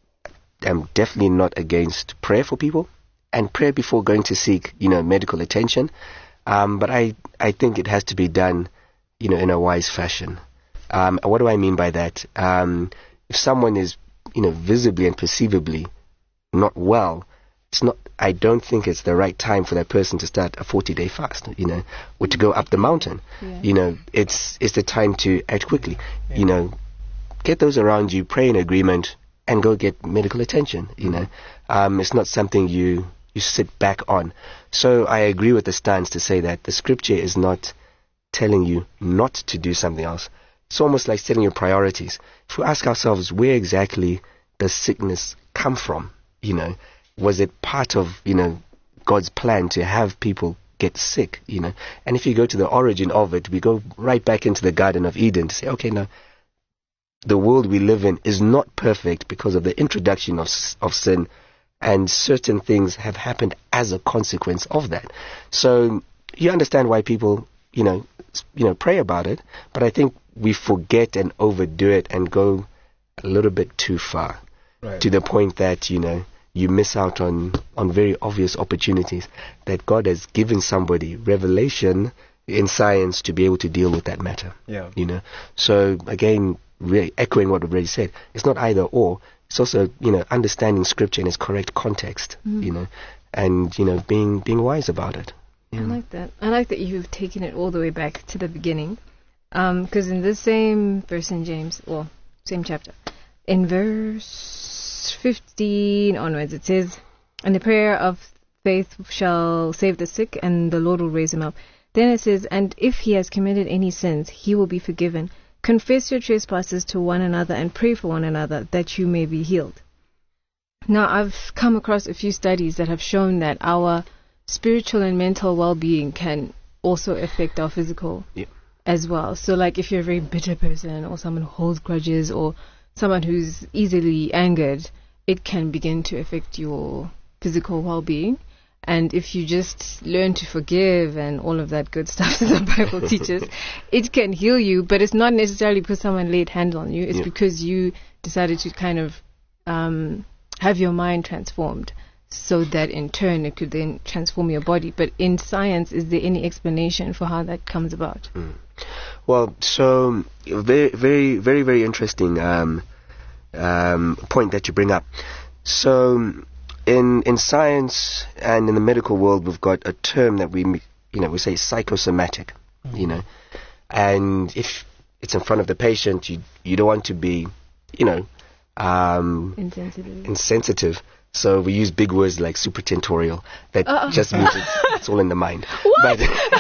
am definitely not against prayer for people and prayer before going to seek, you know, medical attention. Um, but I I think it has to be done, you know, in a wise fashion. Um, what do I mean by that? Um, if someone is, you know, visibly and perceivably not well, it's not. I don't think it's the right time for that person to start a forty-day fast, you know, or to go up the mountain. Yeah. You know, it's it's the time to act quickly. You know, get those around you, pray in agreement, and go get medical attention. You know, um, it's not something you you sit back on. So I agree with the stance to say that the scripture is not telling you not to do something else. It's almost like setting your priorities. If we ask ourselves, where exactly does sickness come from? You know, was it part of, you know, God's plan to have people get sick? You know, and if you go to the origin of it, we go right back into the Garden of Eden to say, okay, now, the world we live in is not perfect because of the introduction of s- of sin, and certain things have happened as a consequence of that. So you understand why people, you know, s- you know, pray about it, but I think we forget and overdo it and go a little bit too far, Right. to the point that, you know, you miss out on, on very obvious opportunities that God has given somebody revelation in science to be able to deal with that matter. Yeah. You know, so again, re- echoing what I've already said, it's not either or. It's also, you know, understanding scripture in its correct context. You know, and you know, being being wise about it. I like that. I like that you've taken it all the way back to the beginning. Because in this same verse in James, well, same chapter, in verse fifteen onwards, it says, "And the prayer of faith shall save the sick, and the Lord will raise him up." Then it says, "And if he has committed any sins, he will be forgiven. Confess your trespasses to one another and pray for one another, that you may be healed." Now, I've come across a few studies that have shown that our spiritual and mental well-being can also affect our physical Yep. as well. So, like, if you're a very bitter person or someone who holds grudges or someone who's easily angered, it can begin to affect your physical well-being. And if you just learn to forgive and all of that good stuff that the Bible teaches, it can heal you. But it's not necessarily because someone laid hands on you. It's Yeah. because you decided to kind of um, have your mind transformed, so that in turn it could then transform your body. But in science, is there any explanation for how that comes about? Well, so very, very, very, very interesting um, um, point that you bring up. So, in in science and in the medical world, we've got a term that we, you know, we say psychosomatic. You know, and if it's in front of the patient, you you don't want to be, you know, um, Insensitive. insensitive. So we use big words like supratentorial. That Uh-uh. just means it's, it's all in the mind. But,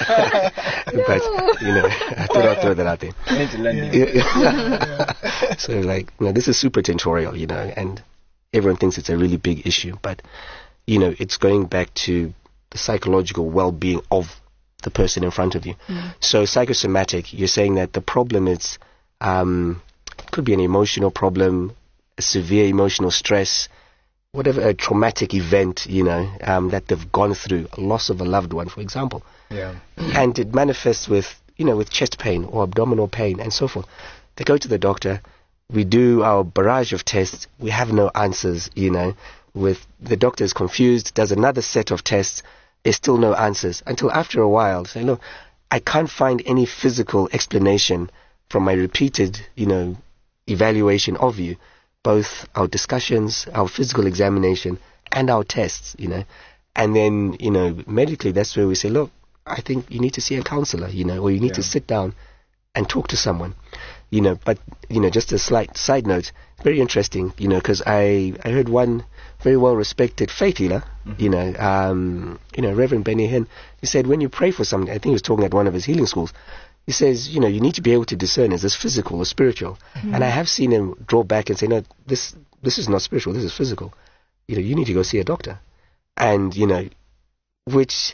but you know, I thought I'd throw that out there. I need to learn Yeah. this. Yeah. So like, you know, this is supratentorial, you know, and everyone thinks it's a really big issue, but you know, it's going back to the psychological well-being of the person in front of you. Mm. So psychosomatic, you're saying that the problem is, um, could be an emotional problem, a severe emotional stress, whatever, a traumatic event, you know, um, that they've gone through, a loss of a loved one, for example. Yeah. And it manifests with, you know, with chest pain or abdominal pain and so forth. They go to the doctor, we do our barrage of tests, we have no answers, you know, with the doctor is confused, does another set of tests, there's still no answers, until after a while, say, look, I can't find any physical explanation from my repeated, you know, evaluation of you, both our discussions, our physical examination, and our tests, you know. And then, you know, medically, that's where we say, look, I think you need to see a counselor, you know, or you need Yeah. to sit down and talk to someone, you know. But, you know, just a slight side note, very interesting, you know, because I, I heard one very well-respected faith healer, Mm-hmm. you know, um, you know, Reverend Benny Hinn, he said when you pray for something, I think he was talking at one of his healing schools, he says, you know, you need to be able to discern, is this physical or spiritual? Mm-hmm. And I have seen him draw back and say, no, this this is not spiritual, this is physical. You know, you need to go see a doctor. And, you know, which,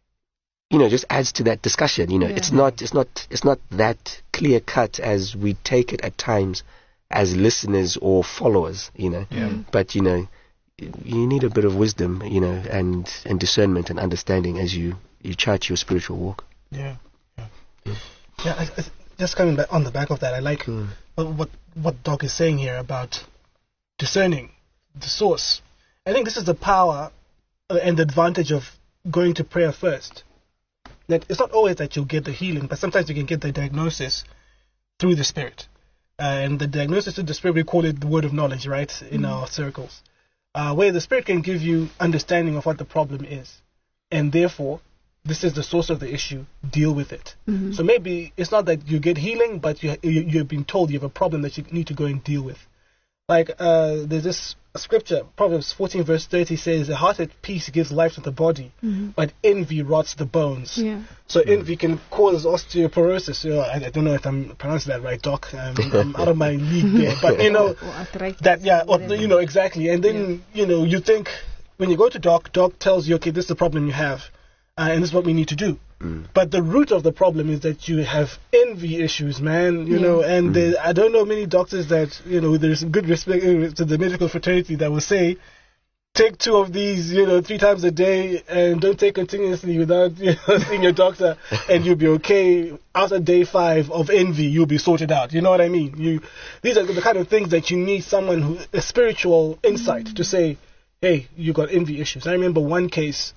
you know, just adds to that discussion. You know, Yeah. it's not it's not it's not that clear cut as we take it at times as listeners or followers, you know. Yeah. But, you know, you need a bit of wisdom, you know, and, and discernment and understanding as you, you chart your spiritual walk. Yeah. Yeah. Yeah, I, I, just coming back on the back of that, I like Mm. what, what what Doc is saying here about discerning the source. I think this is the power uh, and the advantage of going to prayer first. That it's not always that you'll get the healing, but sometimes you can get the diagnosis through the Spirit. Uh, and the diagnosis through the Spirit, we call it the word of knowledge, right, in Mm. our circles. Uh, where the Spirit can give you understanding of what the problem is. And therefore, this is the source of the issue, deal with it. Mhm. So maybe it's not that you get healing, but you, you, you've been told you have a problem that you need to go and deal with. Like, uh, there's this scripture, Proverbs fourteen verse thirty says, the heart at peace gives life to the body, Mhm. but envy rots the bones. Yeah. So envy can cause osteoporosis. You know, I, I don't know if I'm pronouncing that right, Doc. Um, I'm out of my league there. But, you know, Or arthritis, that, yeah, or, whatever. you know, exactly. And then, you know, you think, when you go to Doc, Doc tells you, okay, this is the problem you have, uh, and this is what we need to do. Mm. But the root of the problem is that you have envy issues, man. You Yeah. know, and there, I don't know many doctors that, you know, there's good respect uh, to the medical fraternity that will say, take two of these, you know, three times a day, and don't take continuously without, you know, seeing your doctor, and you'll be okay. After day five of envy, you'll be sorted out. You know what I mean? You, these are the kind of things that you need someone who, a spiritual insight to say, hey, you got envy issues. I remember one case,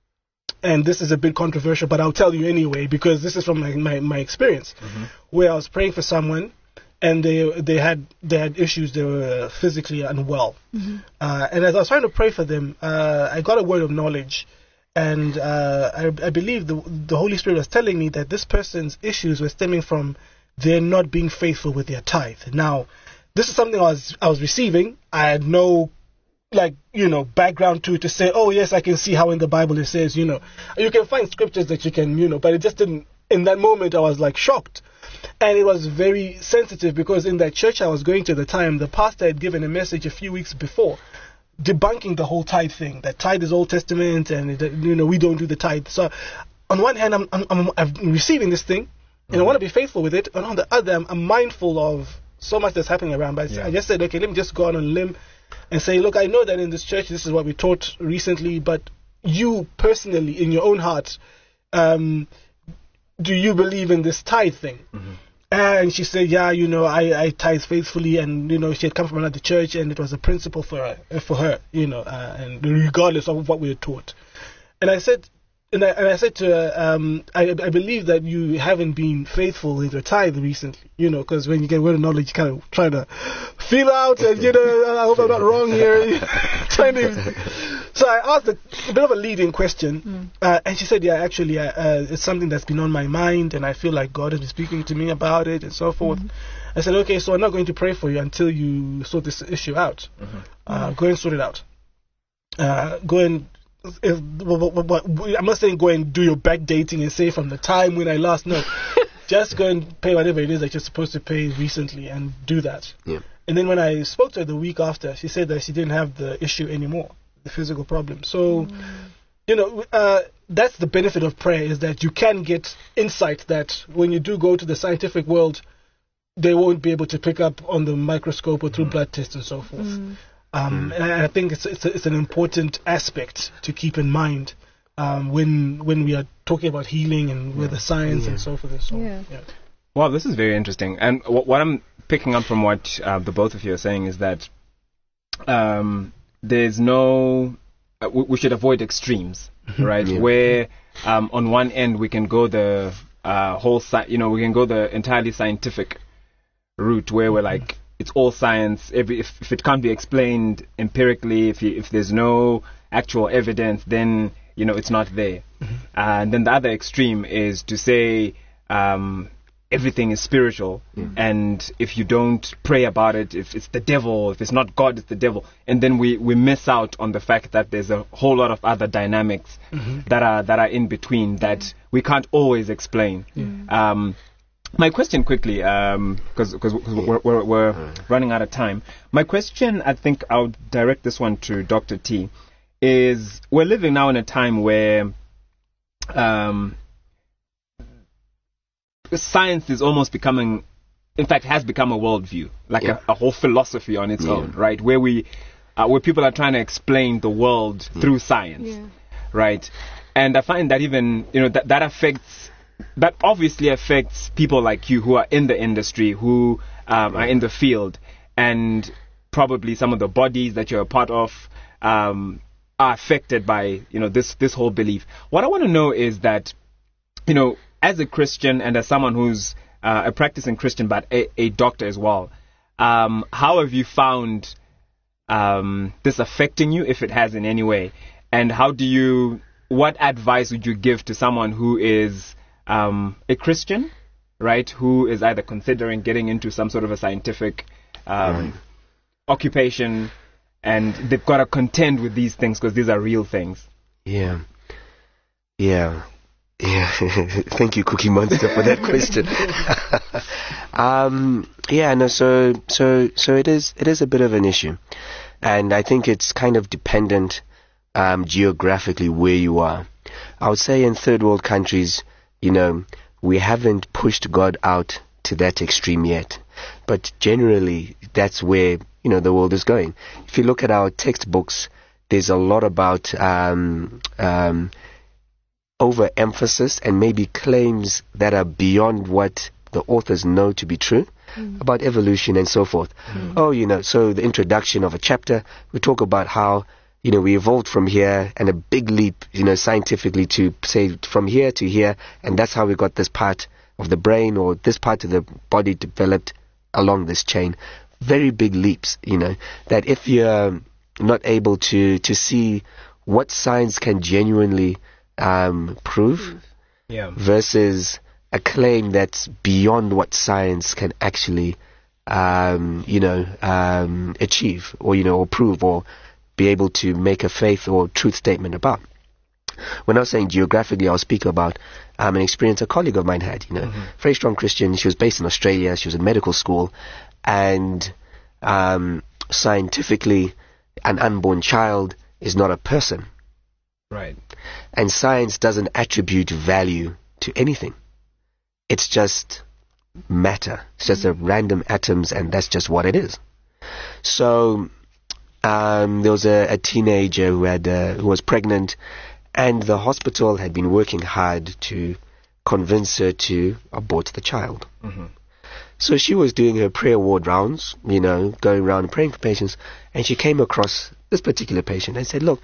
and this is a bit controversial, but I'll tell you anyway, because this is from my, my, my experience, where I was praying for someone, and they they had they had issues. They were physically unwell, uh, and as I was trying to pray for them, uh, I got a word of knowledge, and uh, I, I believe the the Holy Spirit was telling me that this person's issues were stemming from their not being faithful with their tithe. Now, this is something I was I was receiving. I had no like, you know, background to to say, oh yes, I can see how in the Bible it says, you know, you can find scriptures that you can, you know, but it just didn't. In that moment, I was like shocked. And it was very sensitive because in that church I was going to at the time, the pastor had given a message a few weeks before debunking the whole tithe thing, that tithe is Old Testament and, it, you know, we don't do the tithe. So on one hand, I'm, I'm, I'm, I'm receiving this thing and I want to be faithful with it. And on the other, I'm, I'm mindful of so much that's happening around. But Yeah. I just said, okay, let me just go on a limb and say, look, I know that in this church, this is what we taught recently, but you personally, in your own heart, um, do you believe in this tithe thing? Mm-hmm. And she said, yeah, you know, I, I tithe faithfully, and, you know, she had come from another church, and it was a principle for her, for her you know, uh, and regardless of what we were taught. And I said, and I, and I said to her, um, I, I believe that you haven't been faithful in your tithe recently, you know, because when you get word of knowledge, you kind of try to feel out, and, you know, I hope I'm not wrong here. trying to, so I asked a, a bit of a leading question, Mm. uh, and she said, yeah, actually, uh, uh, it's something that's been on my mind, and I feel like God has been speaking to me about it, and so forth. Mm-hmm. I said, okay, so I'm not going to pray for you until you sort this issue out. Mm-hmm. Uh, go and sort it out. Uh, go and if, what, what, what, I'm not saying go and do your backdating and say from the time when I last know. Just go and pay whatever it is that you're supposed to pay recently and do that. Yeah. And then when I spoke to her the week after, she said that she didn't have the issue anymore, the physical problem. So, you know, uh, that's the benefit of prayer, is that you can get insight that when you do go to the scientific world, they won't be able to pick up on the microscope or through mm. blood tests and so forth. Mm. Um, mm. And I think it's it's, a, it's an important aspect to keep in mind um, when when we are talking about healing and yeah. with the science yeah. and so forth and so on. Yeah. Yeah. Wow, this is very interesting. And w- what I'm picking up from what uh, the both of you are saying is that um, there's no... Uh, we, we should avoid extremes, right? Yeah. Where um, on one end we can go the uh, whole... Sci- you know, we can go the entirely scientific route where we're like, it's all science. Every if, if it can't be explained empirically, if you, if there's no actual evidence, then, you know, it's not there. Mm-hmm. Uh, and then the other extreme is to say... Um, everything is spiritual, mm. and if you don't pray about it, if it's the devil, if it's not God, it's the devil, and then we, we miss out on the fact that there's a whole lot of other dynamics mm-hmm. that are that are in between that mm. we can't always explain. Mm. Um, my question quickly, because um, because we're, we're, we're mm. running out of time. My question, I think I'll direct this one to Doctor T, is we're living now in a time where um, science is almost becoming, in fact, has become a worldview, like yeah. a, a whole philosophy on its yeah. own, right? Where we, uh, where people are trying to explain the world yeah. through science, yeah. right? And I find that even, you know, that that affects, that obviously affects people like you who are in the industry, who um, yeah. are in the field, and probably some of the bodies that you're a part of um, are affected by, you know, this this whole belief. What I want to know is that, you know, as a Christian and as someone who's uh, a practicing Christian but a, a doctor as well, um, how have you found um, this affecting you, if it has in any way? And how do you, what advice would you give to someone who is um, a Christian, right, who is either considering getting into some sort of a scientific um, right. occupation, and they've got to contend with these things because these are real things? Yeah. Yeah. Yeah, thank you, Cookie Monster, for that question. um, yeah, no, so so so it is it is a bit of an issue, and I think it's kind of dependent um, geographically where you are. I would say in third world countries, you know, we haven't pushed God out to that extreme yet, but generally that's where, you know, the world is going. If you look at our textbooks, there's a lot about um, um, overemphasis and maybe claims that are beyond what the authors know to be true mm. about evolution and so forth. Mm. Oh, you know, so the introduction of a chapter, we talk about how, you know, we evolved from here, and a big leap, you know, scientifically to say from here to here, and that's how we got this part of the brain or this part of the body developed along this chain. Very big leaps, you know, that if you're not able to, to see what science can genuinely Um, prove yeah. versus a claim that's beyond what science can actually, um, you know, um, achieve or, you know, or prove or be able to make a faith or truth statement about. When I was saying geographically, I'll speak about um, an experience a colleague of mine had, you know, mm-hmm. very strong Christian. She was based in Australia. She was in medical school, and um, scientifically, an unborn child is not a person. Right. And science doesn't attribute value to anything. It's just matter. It's just mm-hmm. a random atoms, and that's just what it is. So um, there was a, a teenager who had uh, who was pregnant, and the hospital had been working hard to convince her to abort the child. Mm-hmm. So she was doing her prayer ward rounds, you know, going around praying for patients, and she came across this particular patient and said, look,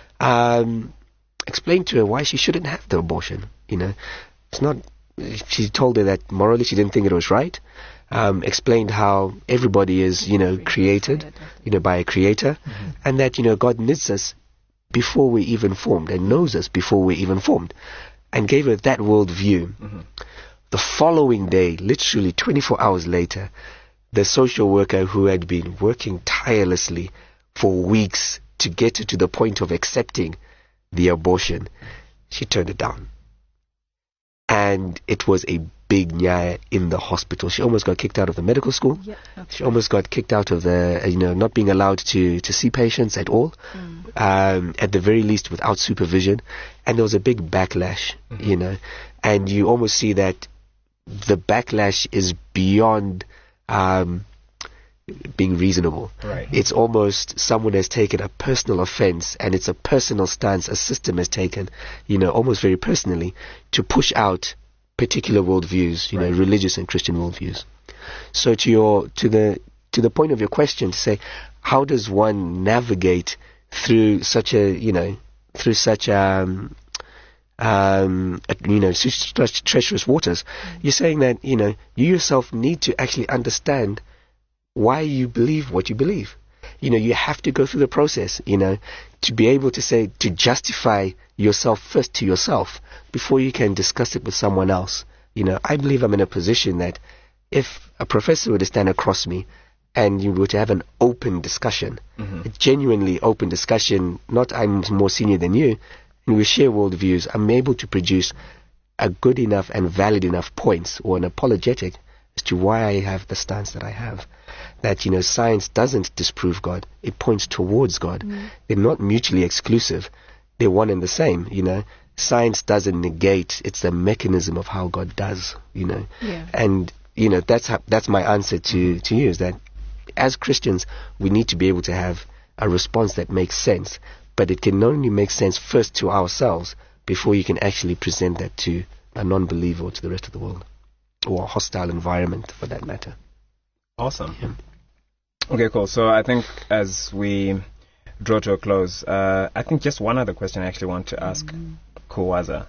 um, explain to her why she shouldn't have the abortion. You know, it's not, she told her that morally she didn't think it was right. Um, explained how everybody is, you know, created, you know, by a creator, mm-hmm. and that, you know, God knits us before we're even formed and knows us before we're even formed, and gave her that worldview. Mm-hmm. The following day, literally twenty-four hours later, the social worker who had been working tirelessly for weeks to get her to the point of accepting the abortion, she turned it down. And it was a big nyaya in the hospital. She almost got kicked out of the medical school. Yeah, that's She right. almost got kicked out of the, uh, you know, not being allowed to, to see patients at all, Mm. um, at the very least without supervision. And there was a big backlash, Mm-hmm. you know, and you almost see that the backlash is beyond um, being reasonable. Right. It's almost someone has taken a personal offense, and it's a personal stance a system has taken, you know, almost very personally, to push out particular worldviews, you Right. know, religious and Christian worldviews. So to your to the to the point of your question, to say, how does one navigate through such a you know through such um um a, you know such such treacherous waters? You're saying that you know you yourself need to actually understand why you believe what you believe. You know, you have to go through the process, you know, to be able to say, to justify yourself first to yourself before you can discuss it with someone else. You know, I believe I'm in a position that if a professor were to stand across me and you were to have an open discussion, Mm-hmm. a genuinely open discussion, not I'm more senior than you, and we share worldviews, I'm able to produce a good enough and valid enough points or an apologetic as to why I have the stance that I have. That, you know, science doesn't disprove God. It points towards God. Mm. They're not mutually exclusive. They're one and the same, you know. Science doesn't negate. It's the mechanism of how God does, you know. Yeah. And, you know, that's how, that's my answer to, to you, is that as Christians, we need to be able to have a response that makes sense. But it can only make sense first to ourselves before you can actually present that to a non-believer or to the rest of the world, or a hostile environment for that matter. Awesome. Yeah. Okay, cool. So I think as we draw to a close, uh, I think just one other question I actually want to ask Kuwaza.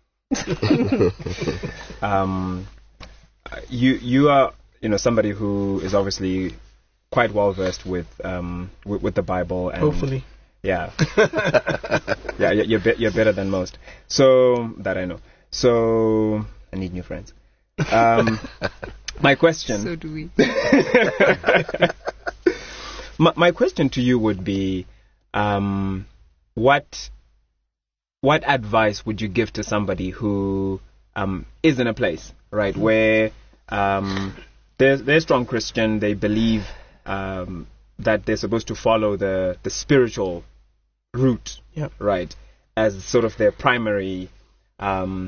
um, you you are you know somebody who is obviously quite well versed with um with, with the Bible and Hopefully. yeah yeah you're you're, be- you're better than most. So that I know. So I need new friends. Um, my question. So do we. my, my question to you would be, um, what what advice would you give to somebody who um, is in a place, right, where um, they're, they're a strong Christian, they believe um, that they're supposed to follow the, the spiritual route, Yep. right, as sort of their primary um,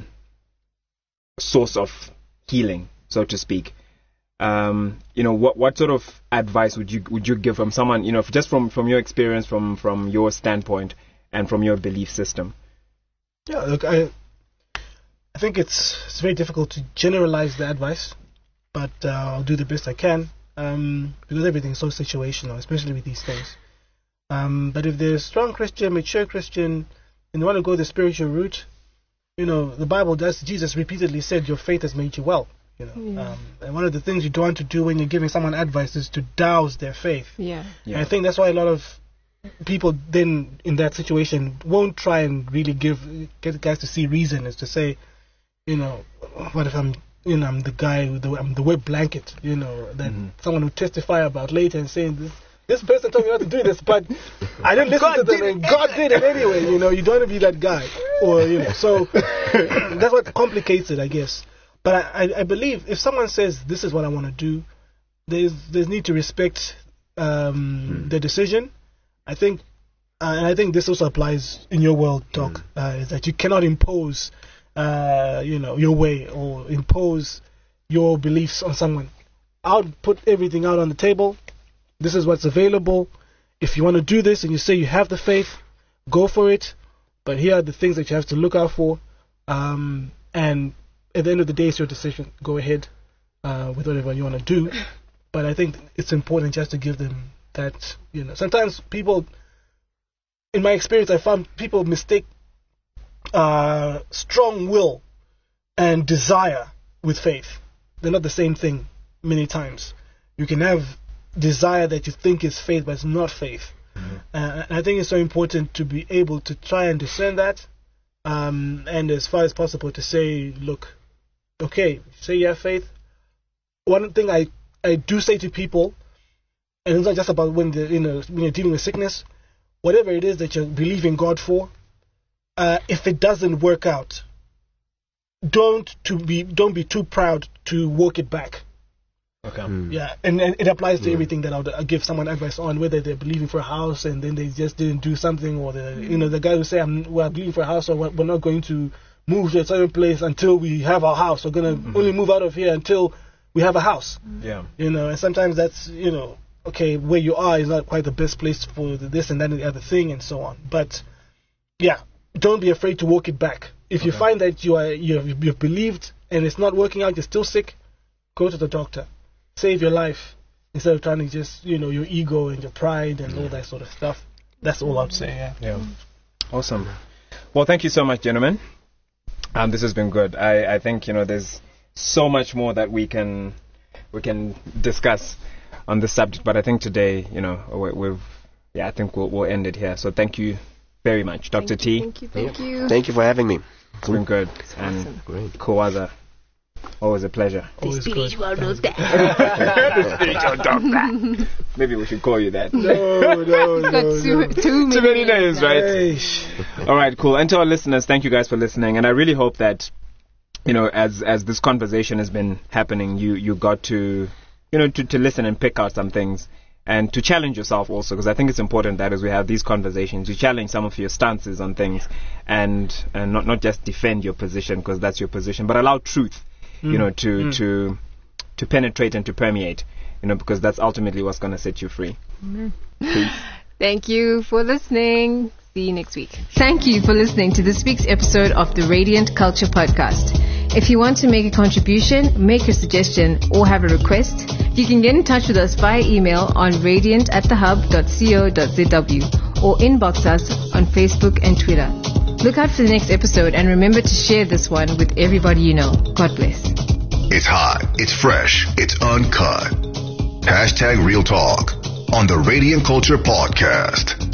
source of healing, so to speak. Um, you know, what what sort of advice would you would you give from someone, you know, just from, from your experience, from, from your standpoint, and from your belief system? Yeah, look, I I think it's it's very difficult to generalize the advice, but uh, I'll do the best I can, um, because everything is so situational, especially with these things. Um, but if they're a strong Christian, mature Christian, and they want to go the spiritual route, you know, the Bible does. Jesus repeatedly said, "Your faith has made you well." You know, Yeah. um, and one of the things you don't want to do when you're giving someone advice is to douse their faith. Yeah. Yeah. And I think that's why a lot of people then in that situation won't try and really give get guys to see reason, is to say, you know, what if I'm, you know, I'm the guy with the I'm the wet blanket, you know, that Mhm. someone will testify about later and saying this. This person told me not to do this, but I didn't listen to them, and God did it anyway. You know, you don't want to be that guy, or you know. So that's what complicates it, I guess. But I, I, I believe if someone says this is what I want to do, there's there's need to respect um, the decision. I think, uh, and I think this also applies in your world talk, uh, is that you cannot impose, uh, you know, your way or impose your beliefs on someone. I'll put everything out on the table. This is what's available. If you want to do this and you say you have the faith, go for it. But here are the things that you have to look out for. Um, and at the end of the day, it's your decision. Go ahead uh, with whatever you want to do. But I think it's important just to give them that, you know. Sometimes people, in my experience, I found people mistake uh, strong will and desire with faith. They're not the same thing many times. You can have desire that you think is faith, but it's not faith. Mm-hmm. Uh, and I think it's so important to be able to try and discern that, um, and as far as possible to say, look, okay, say you have faith. One thing I, I do say to people, and it's not just about when, you know, when you're dealing with sickness, whatever it is that you're believing God for, uh, if it doesn't work out, don't to be don't be too proud to walk it back. Okay. Mm. Yeah, and, and it applies to Yeah. everything that I would uh, give someone advice on, whether they're believing for a house and then they just didn't do something, or the you know the guy who say I'm we're believing for a house, or we're, we're not going to move to a certain place until we have our house. We're gonna Mm-hmm. only move out of here until we have a house. Yeah. You know, and sometimes that's you know okay where you are is not quite the best place for the, this and that and the other thing and so on. But yeah, don't be afraid to walk it back. If you Okay. find that you are you've, you've believed and it's not working out, you're still sick, go to the doctor. Save your life instead of trying to just, you know, your ego and your pride and all that sort of stuff. That's all I'd say, yeah. Yeah. Awesome. Well, thank you so much, gentlemen. Um, this has been good. I, I think, you know, there's so much more that we can we can discuss on this subject, but I think today, you know, we, we've, yeah, I think we'll, we'll end it here. So thank you very much, Doctor Thank you, T. Thank you. Thank you. Thank you for having me. It's been good. Awesome. And Great. Kawaza, always a pleasure. Always good. Maybe we should call you that. No, no, Got no, too, no. too many, Too many names, right? Eish. All right, cool. And to our listeners, thank you guys for listening. And I really hope that, you know, as as this conversation has been happening, you, you got to, you know, to, to listen and pick out some things and to challenge yourself also, because I think it's important that as we have these conversations, you challenge some of your stances on things and, and not, not just defend your position because that's your position, but allow truth, you know, to, Mm. to, to penetrate and to permeate, you know, because that's ultimately what's going to set you free. Thank you for listening. See you next week. Thank you for listening to this week's episode of the Radiant Culture Podcast. If you want to make a contribution, make a suggestion, or have a request, you can get in touch with us via email on radiant at the hub dot co dot z w or inbox us on Facebook and Twitter. Look out for the next episode and remember to share this one with everybody you know. God bless. It's hot, it's fresh, it's uncut. Hashtag Real Talk on the Radiant Culture Podcast.